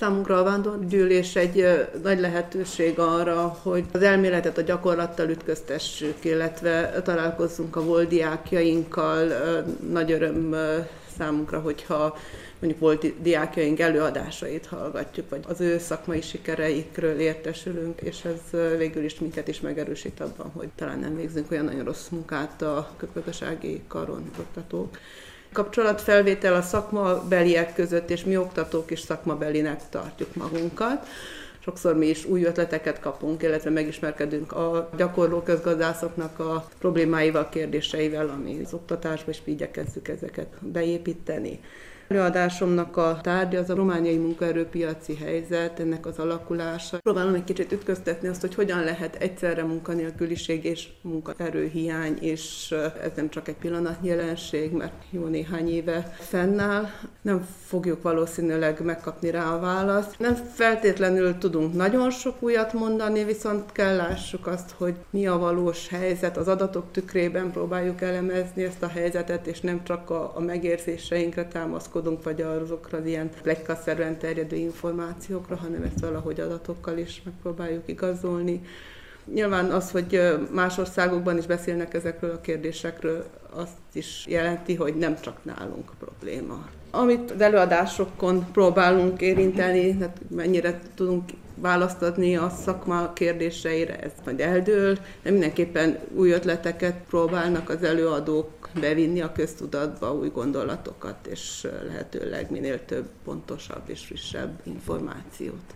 Számunkra a vándorgyűlés egy nagy lehetőség arra, hogy az elméletet a gyakorlattal ütköztessük, illetve találkozzunk a volt diákjainkkal. Nagy öröm számunkra, hogyha mondjuk volt diákjaink előadásait hallgatjuk, vagy az ő szakmai sikereikről értesülünk, és ez végül is minket is megerősít abban, hogy talán nem végzünk olyan nagyon rossz munkát a közgazdasági karon oktatók. Kapcsolatfelvétel a szakmabeliek között, és mi oktatók is szakmabelinek tartjuk magunkat. Sokszor mi is új ötleteket kapunk, illetve megismerkedünk a gyakorló közgazdászoknak a problémáival, kérdéseivel, ami az oktatásba, és mi igyekezzük ezeket beépíteni. Előadásomnak a tárgya az a romániai munkaerőpiaci helyzet, ennek az alakulása. Próbálom egy kicsit ütköztetni azt, hogy hogyan lehet egyszerre munkanélküliség és munkaerőhiány, és ez nem csak egy pillanatnyi jelenség, mert jó néhány éve fennáll. Nem fogjuk valószínűleg megkapni rá a választ. Nem feltétlenül tudunk nagyon sok újat mondani, viszont kell lássuk azt, hogy mi a valós helyzet. Az adatok tükrében próbáljuk elemezni ezt a helyzetet, és nem csak a megérzéseinkre támaszkodunk, vagy azokra az ilyen pletykaszerűen terjedő információkra, hanem ezt valahogy adatokkal is megpróbáljuk igazolni. Nyilván az, hogy más országokban is beszélnek ezekről a kérdésekről, azt is jelenti, hogy nem csak nálunk a probléma. Amit az előadásokon próbálunk érinteni, tehát mennyire tudunk választ adni a szakma kérdéseire, ez majd eldől, de mindenképpen új ötleteket próbálnak az előadók bevinni a köztudatba, új gondolatokat, és lehetőleg minél több pontosabb és frissebb információt.